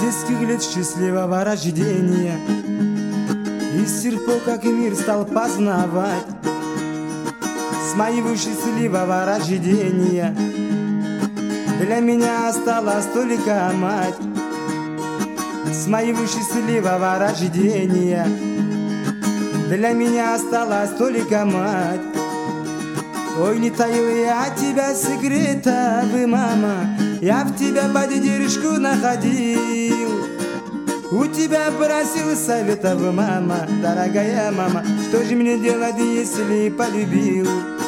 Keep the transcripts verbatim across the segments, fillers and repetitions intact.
детских лет счастливого рождения, и с тех пор, как мир стал познавать, с моего счастливого рождения для меня осталась только мать. С моего счастливого рождения для меня осталась только мать. Ой, не таил я от тебя секрета, вы, мама, я в тебя поддержку находил. У тебя просил советов, мама, дорогая мама, что же мне делать, если полюбил?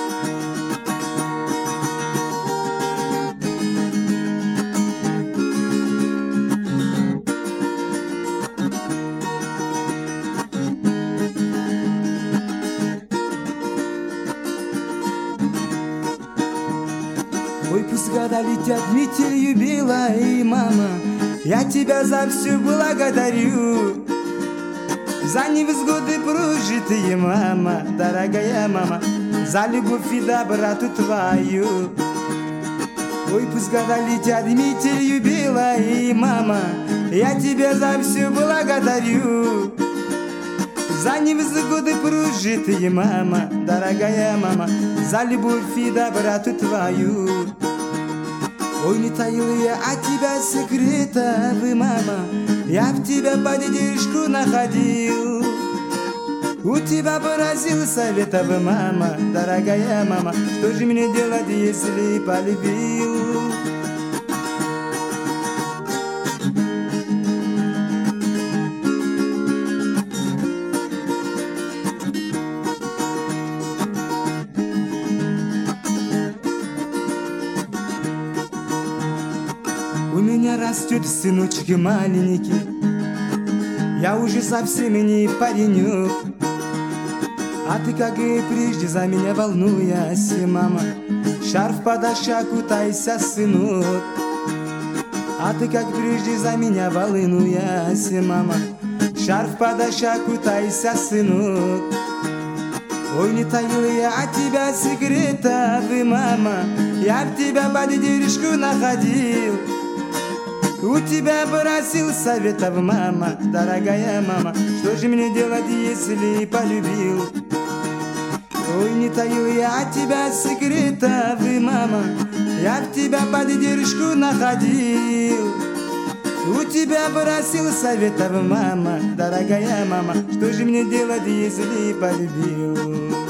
Ой, пусть года летят, метелью белой, мама, я тебя за все благодарю. За невзгоды прожитые, мама, дорогая мама, за любовь и доброту твою. Ой, пусть года летят, метелью белой, мама, я тебя за все благодарю. За невзгоды прожитые, мама, дорогая мама, за любовь и доброту твою. Ой, не таил я от тебя секрета, вы, мама, я в тебя поддержку находил. У тебя просил советов, мама, дорогая мама, что же мне делать, если полюбил? У меня растет сыночек маленький, я уже совсем не паренек. А ты, как и прежде, за меня волнуешься, мама, шарф подашь, кутайся, сынок. А ты, как прежде, за меня волнуешься, мама, шарф подашь, кутайся, сынок. Ой, не таил я от тебя секрета, вы, мама, я в тебя поддержку находил. У тебя просил советов, мама, дорогая мама, что же мне делать, если полюбил? Ой, не таил я от тебя секрета, вы, мама, я в тебя поддержку находил. У тебя просил советов, мама, дорогая мама, что же мне делать, если полюбил?